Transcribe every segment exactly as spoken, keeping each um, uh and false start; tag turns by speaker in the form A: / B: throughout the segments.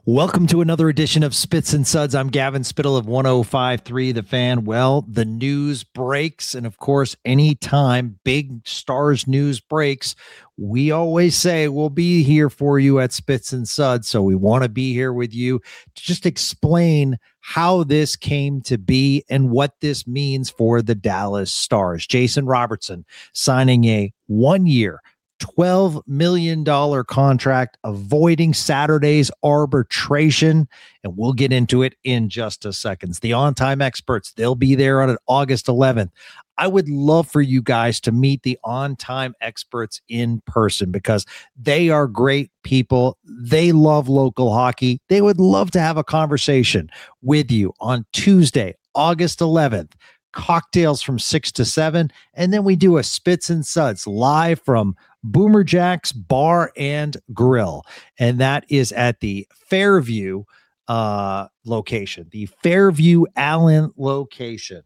A: Welcome to another edition of Spits and Suds. I'm Gavin Spittle of one oh five point three The Fan. Well, the news breaks, and of course, anytime big stars news breaks, we always say we'll be here for you at Spits and Suds. So we want to be here with you to just explain how this came to be and what this means for the Dallas Stars. Jason Robertson signing a one-year twelve million dollars contract, avoiding Saturday's arbitration, and we'll get into it in just a second. The on-time experts, they'll be there on August eleventh. I would love for you guys to meet the on-time experts in person because they are great people. They love local hockey. They would love to have a conversation with you on Tuesday, August eleventh. Cocktails from six to seven, and then we do a Spits and Suds live from Boomer Jack's Bar and Grill, and that is at the Fairview uh, location, the Fairview Allen location,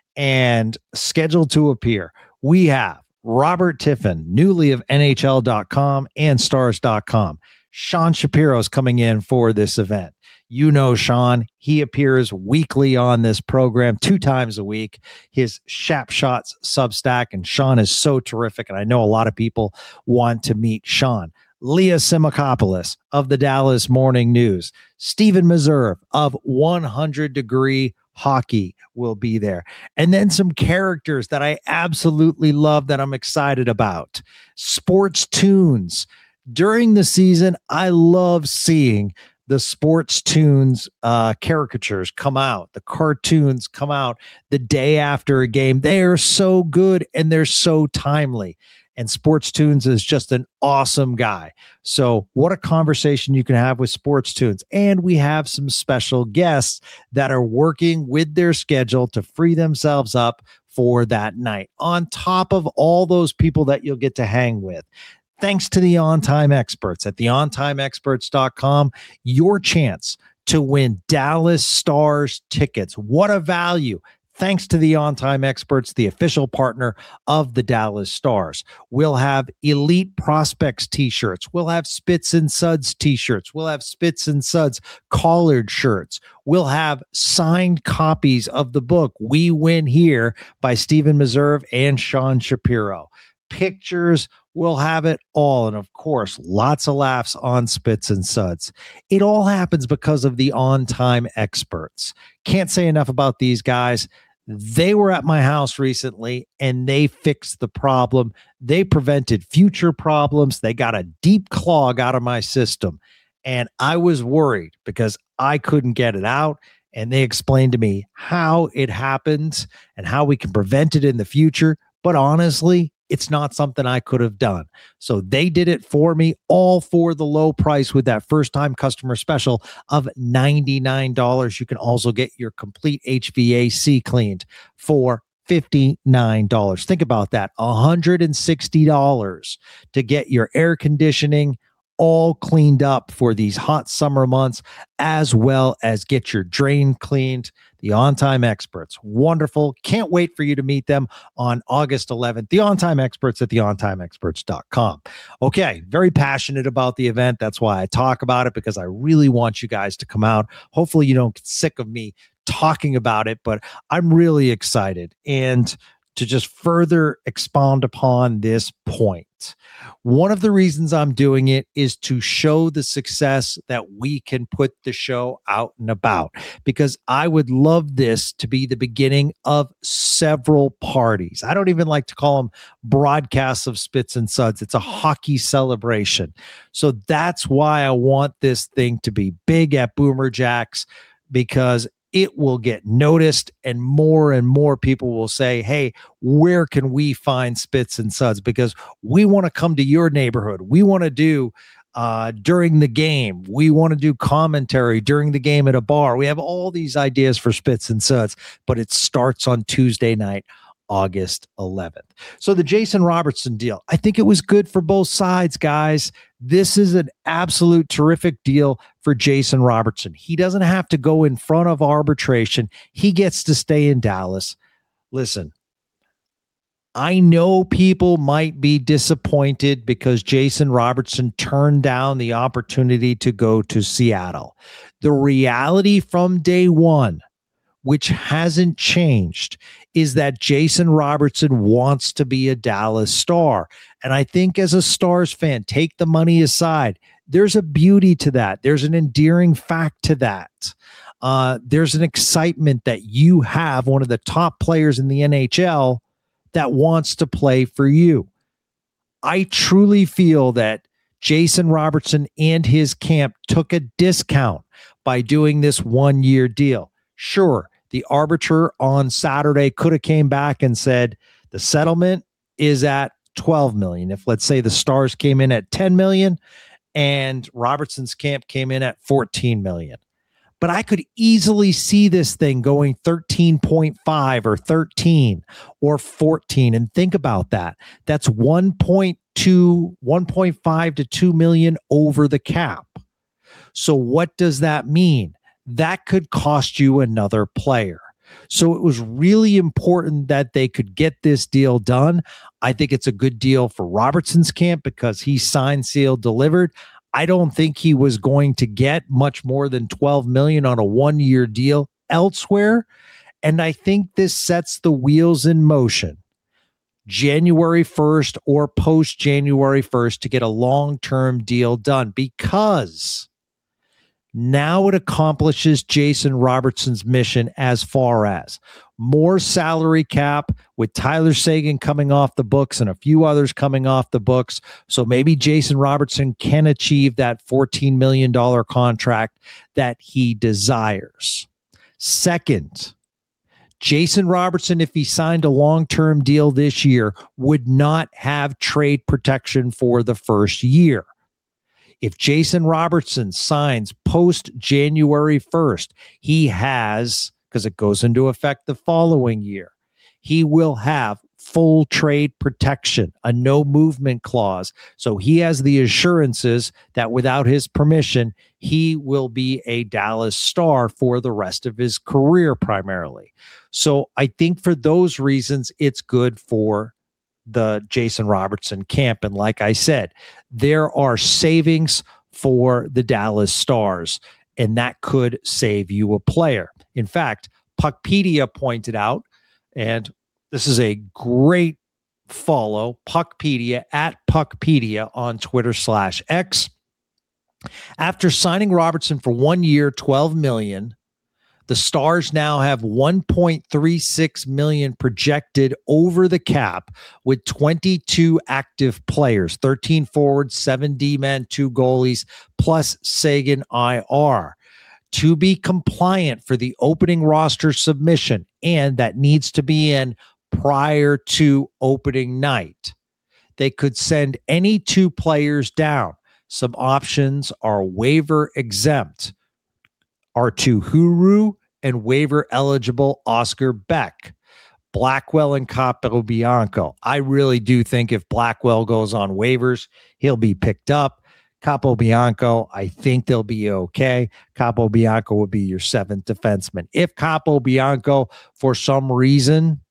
A: and scheduled to appear. We have Robert Tiffin, newly of N H L dot com and Stars dot com. Sean Shapiro is coming in for this event. You know Sean, he appears weekly on this program, two times a week. His Shap Shots Substack, and Sean is so terrific, and I know a lot of people want to meet Sean. Leah Simakopoulos of the Dallas Morning News. Stephen Meserve of one hundred Degree Hockey will be there. And then some characters that I absolutely love that I'm excited about. Sports Tunes. During the season, I love seeing the Sports Tunes uh, caricatures come out, the cartoons come out the day after a game. They are so good and they're so timely. And Sports Tunes is just an awesome guy. So what a conversation you can have with Sports Tunes. And we have some special guests that are working with their schedule to free themselves up for that night, on top of all those people that you'll get to hang with. Thanks to the on-time experts at the on time experts dot com, your chance to win Dallas Stars tickets. What a value. Thanks to the on-time experts, the official partner of the Dallas Stars. We'll have Elite Prospects t-shirts. We'll have Spits and Suds t-shirts. We'll have Spits and Suds collared shirts. We'll have signed copies of the book We Win Here by Stephen Meserve and Sean Shapiro. Pictures, we'll have it all. And of course, lots of laughs on Spits and Suds. It all happens because of the on-time experts. Can't say enough about these guys. They were at my house recently and they fixed the problem. They prevented future problems. They got a deep clog out of my system. And I was worried because I couldn't get it out. And they explained to me how it happens and how we can prevent it in the future. But honestly, it's not something I could have done. So they did it for me, all for the low price with that first-time customer special of ninety-nine dollars. You can also get your complete H V A C cleaned for fifty-nine dollars. Think about that, one hundred sixty dollars to get your air conditioning all cleaned up for these hot summer months, as well as get your drain cleaned. The on-time experts, wonderful. Can't wait for you to meet them on August eleventh. The on-time experts at the on time experts dot com. Okay, very passionate about the event. That's why I talk about it, because I really want you guys to come out. Hopefully you don't get sick of me talking about it, but I'm really excited. And to just further expound upon this point, one of the reasons I'm doing it is to show the success that we can put the show out and about, because I would love this to be the beginning of several parties. I don't even like to call them broadcasts of Spits and Suds. It's a hockey celebration. So that's why I want this thing to be big at Boomer Jacks, because it will get noticed and more and more people will say, hey, where can we find Spits and Suds? Because we want to come to your neighborhood. We want to do uh, during the game. We want to do commentary during the game at a bar. We have all these ideas for Spits and Suds, but it starts on Tuesday night, August eleventh. So the Jason Robertson deal, I think it was good for both sides, guys. This is an absolute terrific deal for Jason Robertson. He doesn't have to go in front of arbitration. He gets to stay in Dallas. Listen, I know people might be disappointed because Jason Robertson turned down the opportunity to go to Seattle. The reality from day one, which hasn't changed, is that Jason Robertson wants to be a Dallas Star. And I think as a Stars fan, take the money aside, there's a beauty to that. There's an endearing fact to that. Uh, there's an excitement that you have one of the top players in the N H L that wants to play for you. I truly feel that Jason Robertson and his camp took a discount by doing this one-year deal. Sure, the arbiter on Saturday could have came back and said the settlement is at twelve million dollars. If, let's say, the Stars came in at ten million dollars and Robertson's camp came in at fourteen million dollars. But I could easily see this thing going thirteen point five or thirteen or fourteen. And think about that. That's one point two, one point five to two million over the cap. So what does that mean? That could cost you another player. So it was really important that they could get this deal done. I think it's a good deal for Robertson's camp because he signed, sealed, delivered. I don't think he was going to get much more than twelve million dollars on a one-year deal elsewhere. And I think this sets the wheels in motion January first or post January first to get a long-term deal done, because now it accomplishes Jason Robertson's mission as far as more salary cap with Tyler Seguin coming off the books and a few others coming off the books. So maybe Jason Robertson can achieve that fourteen million dollars contract that he desires. Second, Jason Robertson, if he signed a long-term deal this year, would not have trade protection for the first year. If Jason Robertson signs post January first, he has, because it goes into effect the following year, he will have full trade protection, a no movement clause. So he has the assurances that without his permission, he will be a Dallas Star for the rest of his career primarily. So I think for those reasons, it's good for the Jason Robertson camp. And like I said, there are savings for the Dallas Stars, and that could save you a player. In fact, Puckpedia pointed out, and this is a great follow, Puckpedia at Puckpedia on Twitter slash X. After signing Robertson for one year, twelve million dollars, the Stars now have one point three six million dollars projected over the cap with twenty-two active players, thirteen forwards, seven D-men, two goalies, plus Seguin I R. To be compliant for the opening roster submission, and that needs to be in prior to opening night, they could send any two players down. Some options are waiver exempt, Arttu Huuru and waiver eligible Oscar Beck, Blackwell and Capobianco. I really do think if Blackwell goes on waivers, he'll be picked up. Capobianco, I think they'll be okay. Capobianco would be your seventh defenseman. If Capobianco, for some reason,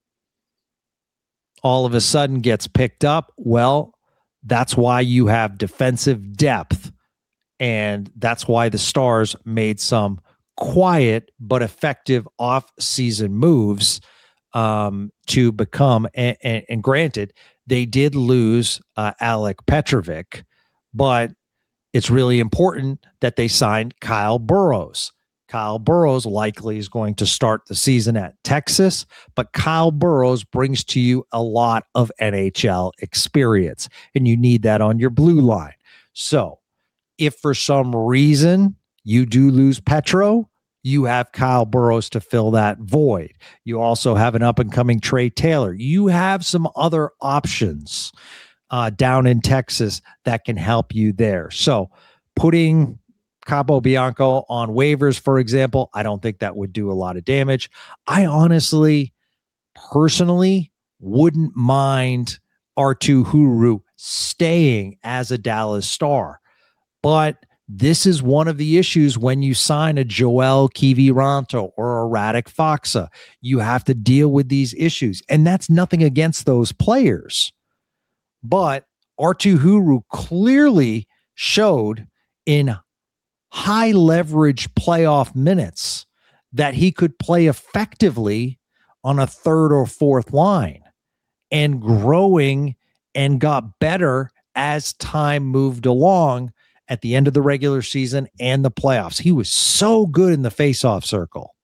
A: all of a sudden gets picked up, well, that's why you have defensive depth. And that's why the Stars made some quiet but effective off-season moves um, to become, and, and, and granted, they did lose uh, Alec Petrovic, but it's really important that they signed Kyle Burroughs. Kyle Burroughs likely is going to start the season at Texas, but Kyle Burroughs brings to you a lot of N H L experience, and you need that on your blue line. So if for some reason you do lose Petro, you have Kyle Burroughs to fill that void. You also have an up-and-coming Trey Taylor. You have some other options uh, down in Texas that can help you there. So putting Capobianco on waivers, for example, I don't think that would do a lot of damage. I honestly, personally, wouldn't mind Arttu Huuru staying as a Dallas Star. But This is one of the issues when you sign a Joel Kiviranta or a Radek Faksa. You have to deal with these issues. And that's nothing against those players. But Arttu Huru clearly showed in high leverage playoff minutes that he could play effectively on a third or fourth line, and growing and got better as time moved along at the end of the regular season and the playoffs. He was so good in the faceoff circle.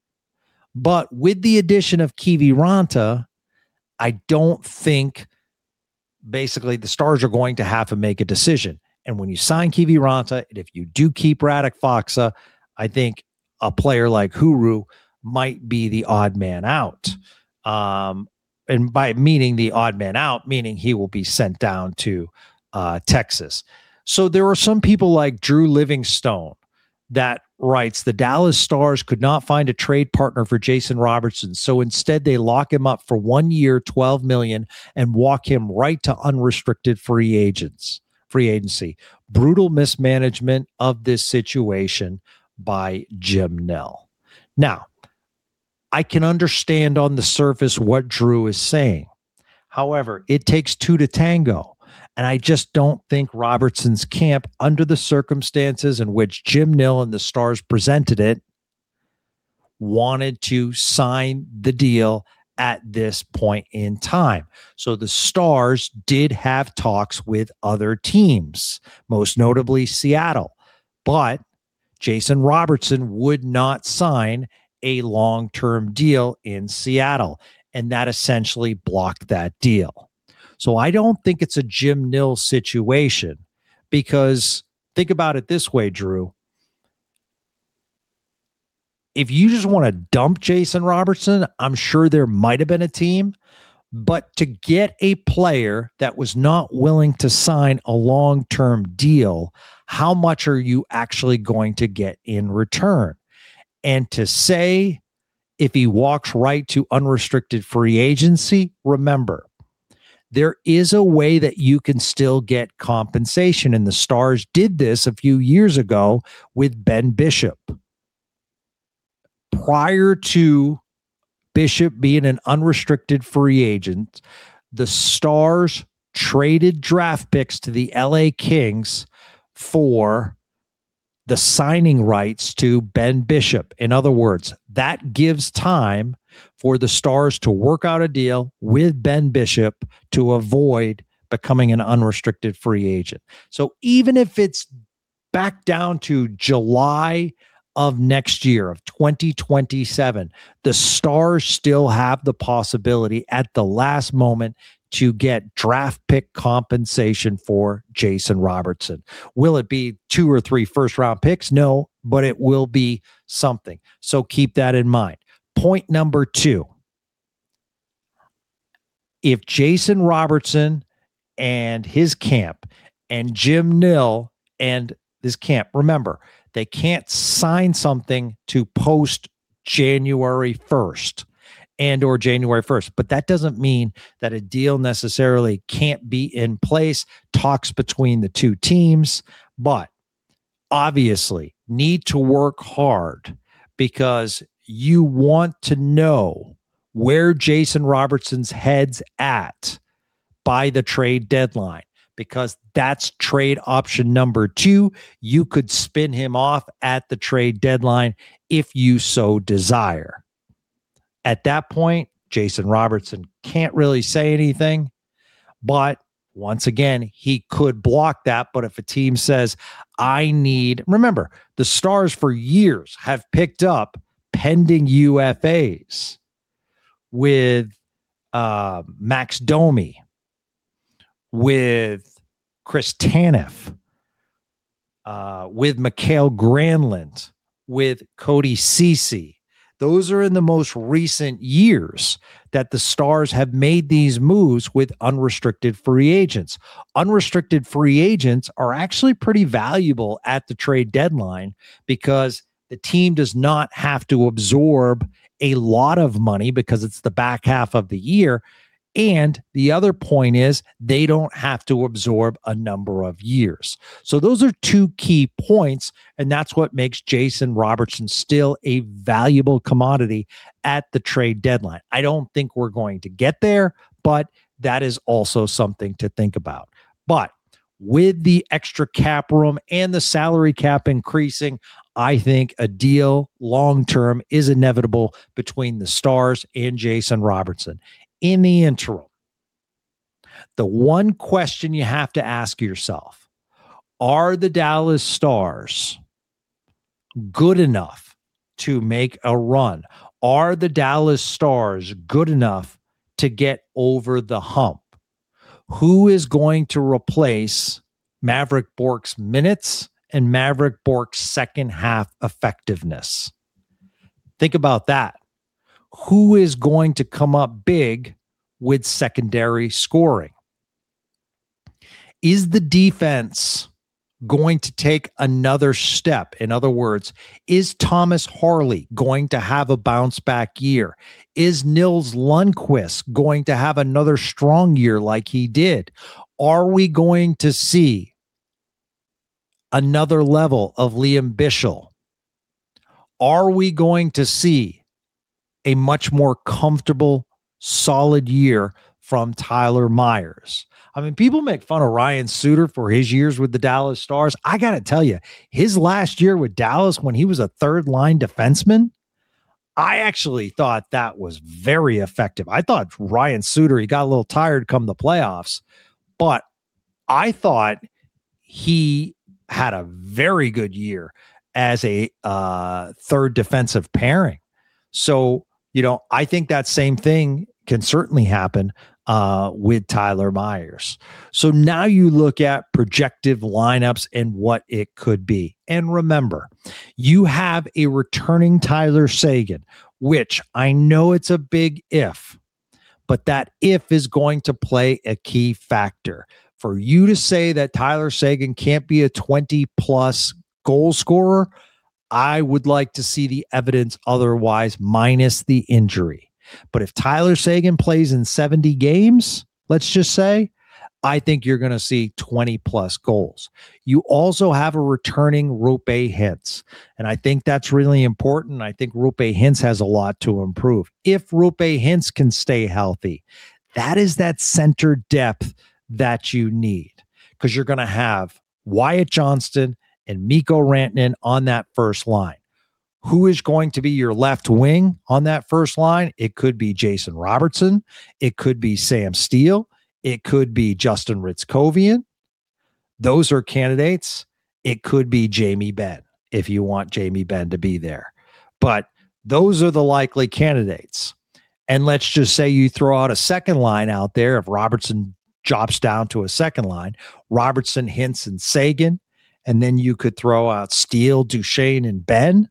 A: But with the addition of Kiviranta, I don't think basically the Stars are going to have to make a decision. And when you sign Kiviranta, and if you do keep Radek Faksa, I think a player like Huru might be the odd man out. Um, and by meaning the odd man out, meaning he will be sent down to uh, Texas. So there are some people like Drew Livingstone that writes, the Dallas Stars could not find a trade partner for Jason Robertson, so instead they lock him up for one year, twelve million dollars, and walk him right to unrestricted free agents, free agency. Brutal mismanagement of this situation by Jim Nill. Now, I can understand on the surface what Drew is saying. However, it takes two to tango. And I just don't think Robertson's camp, under the circumstances in which Jim Nill and the Stars presented it, wanted to sign the deal at this point in time. So the Stars did have talks with other teams, most notably Seattle. But Jason Robertson would not sign a long-term deal in Seattle, and that essentially blocked that deal. So I don't think it's a Jim Nill situation, because think about it this way, Drew. If you just want to dump Jason Robertson, I'm sure there might have been a team, but to get a player that was not willing to sign a long-term deal, how much are you actually going to get in return? And to say if he walks right to unrestricted free agency, remember, there is a way that you can still get compensation. And the Stars did this a few years ago with Ben Bishop. Prior to Bishop being an unrestricted free agent, the Stars traded draft picks to the L A Kings for the signing rights to Ben Bishop. In other words, that gives time for the Stars to work out a deal with Ben Bishop to avoid becoming an unrestricted free agent. So even if it's back down to July of next year, of twenty twenty-seven, the Stars still have the possibility at the last moment to get draft pick compensation for Jason Robertson. Will it be two or three first round picks? No, but it will be something. So keep that in mind. Point number two. If Jason Robertson and his camp and Jim Nill and this camp, remember, they can't sign something to post January first. And or January first. But that doesn't mean that a deal necessarily can't be in place. Talks between the two teams, but obviously need to work hard, because you want to know where Jason Robertson's head's at by the trade deadline, because that's trade option number two. You could spin him off at the trade deadline if you so desire. At that point, Jason Robertson can't really say anything, but once again, he could block that. But if a team says, I need, remember, the Stars for years have picked up pending U F As with uh, Max Domi, with Chris Tanev, uh, with Mikael Granlund, with Cody Ceci. Those are in the most recent years that the Stars have made these moves with unrestricted free agents. Unrestricted free agents are actually pretty valuable at the trade deadline, because the team does not have to absorb a lot of money because it's the back half of the year. And the other point is they don't have to absorb a number of years. So those are two key points. And that's what makes Jason Robertson still a valuable commodity at the trade deadline. I don't think we're going to get there, but that is also something to think about. But with the extra cap room and the salary cap increasing, I think a deal long-term is inevitable between the Stars and Jason Robertson. In the interim, the one question you have to ask yourself, are the Dallas Stars good enough to make a run? Are the Dallas Stars good enough to get over the hump? Who is going to replace Maverick Bourque's minutes and Maverick Bourque's second half effectiveness? Think about that. Who is going to come up big with secondary scoring? Is the defense going to take another step? In other words, is Thomas Harley going to have a bounce back year? Is Nils Lundqvist going to have another strong year like he did? Are we going to see another level of Liam Bichsel? Are we going to see a much more comfortable, solid year from Tyler Myers? I mean, people make fun of Ryan Suter for his years with the Dallas Stars. I got to tell you, his last year with Dallas when he was a third line defenseman, I actually thought that was very effective. I thought Ryan Suter, he got a little tired come the playoffs, but I thought he had a very good year as a uh, third defensive pairing. So, you know, I think that same thing can certainly happen uh, with Tyler Myers. So now you look at projective lineups and what it could be. And remember, you have a returning Tyler Seguin, which I know it's a big if, but that if is going to play a key factor. For you to say that Tyler Seguin can't be a twenty plus goal scorer, I would like to see the evidence otherwise, minus the injury. But if Tyler Seguin plays in seventy games, let's just say, I think you're going to see twenty plus goals. You also have a returning Roope Hintz. And I think that's really important. I think Roope Hintz has a lot to improve. If Roope Hintz can stay healthy, that is that center depth that you need, because you're going to have Wyatt Johnston and Mikko Rantanen on that first line. Who is going to be your left wing on that first line? It could be Jason Robertson. It could be Sam Steele. It could be Justin Ritzkovian. Those are candidates. It could be Jamie Benn if you want Jamie Benn to be there. But those are the likely candidates. And let's just say you throw out a second line out there. If Robertson drops down to a second line, Robertson, Hintz, and Seguin, and then you could throw out Steele, Duchesne, and Benn.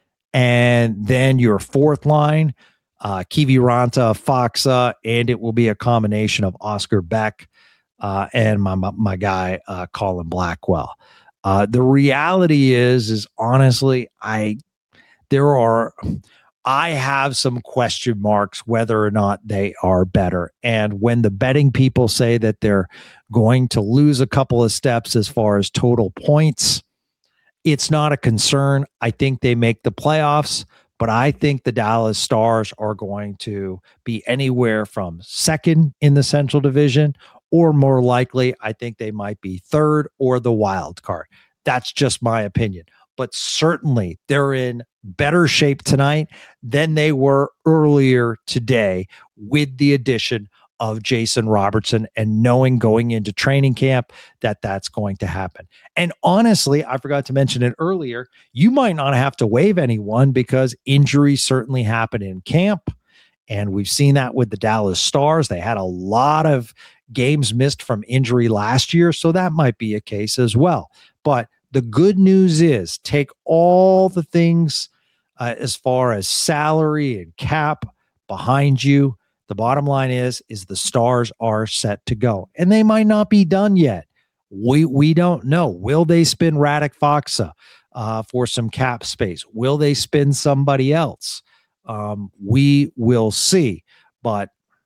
A: And then your fourth line, uh, Kiviranta, Faksa, and it will be a combination of Oscar Beck uh, and my, my my guy uh, Colin Blackwell. Uh, the reality is, is honestly, I there are I have some question marks whether or not they are better. And when the betting people say that they're going to lose a couple of steps as far as total points, it's not a concern. I think they make the playoffs, but I think the Dallas Stars are going to be anywhere from second in the Central Division, or more likely, I think they might be third or the wild card. That's just my opinion. But certainly they're in better shape tonight than they were earlier today with the addition of Jason Robertson, and knowing going into training camp that that's going to happen. And honestly, I forgot to mention it earlier, you might not have to waive anyone because injuries certainly happen in camp. And we've seen that with the Dallas Stars. They had a lot of games missed from injury last year, so that might be a case as well. But the good news is, take all the things uh, as far as salary and cap behind you. The bottom line is, is the Stars are set to go, and they might not be done yet. We we don't know. Will they spin Radek Faksa uh, for some cap space? Will they spin somebody else? Um, we will see. But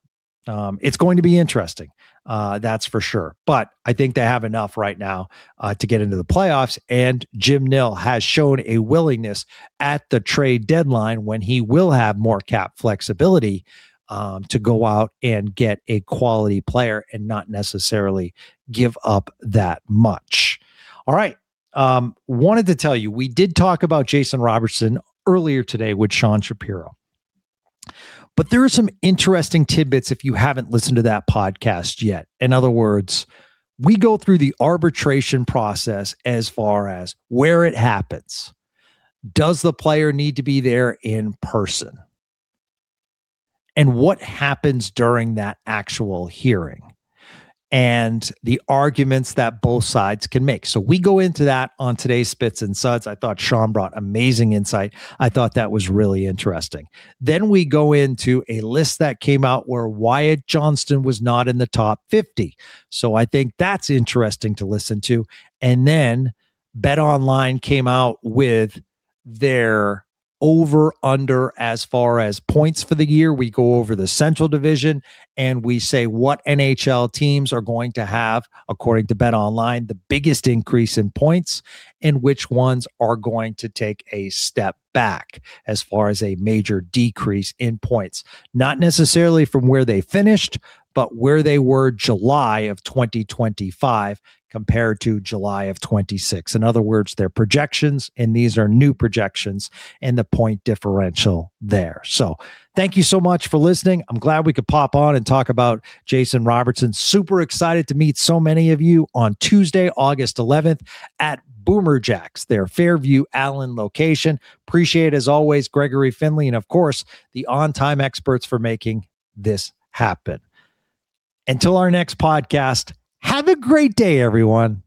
A: Um, it's going to be interesting. Uh, that's for sure. But I think they have enough right now uh, to get into the playoffs. And Jim Nill has shown a willingness at the trade deadline, when he will have more cap flexibility, um, to go out and get a quality player and not necessarily give up that much. All right. Um, wanted to tell you, we did talk about Jason Robertson earlier today with Sean Shapiro. But there are some interesting tidbits if you haven't listened to that podcast yet. In other words, we go through the arbitration process as far as where it happens. Does the player need to be there in person? And what happens during that actual hearing? And the arguments that both sides can make. So we go into that on today's Spits and Suds. I thought Sean brought amazing insight. I thought that was really interesting. Then we go into a list that came out where Wyatt Johnston was not in the top fifty. So I think that's interesting to listen to. And then BetOnline came out with their over under as far as points for the year. We go over the Central Division and we say what N H L teams are going to have, according to BetOnline, the biggest increase in points, and which ones are going to take a step back as far as a major decrease in points. Not necessarily from where they finished, but where they were July of twenty twenty-five compared to July of twenty-six. In other words, their projections, and these are new projections, and the point differential there. So thank you so much for listening. I'm glad we could pop on and talk about Jason Robertson. Super excited to meet so many of you on Tuesday, August eleventh at Boomer Jacks, their Fairview Allen location. Appreciate, as always, Gregory Finley, and of course, the on-time experts for making this happen. Until our next podcast, have a great day, everyone.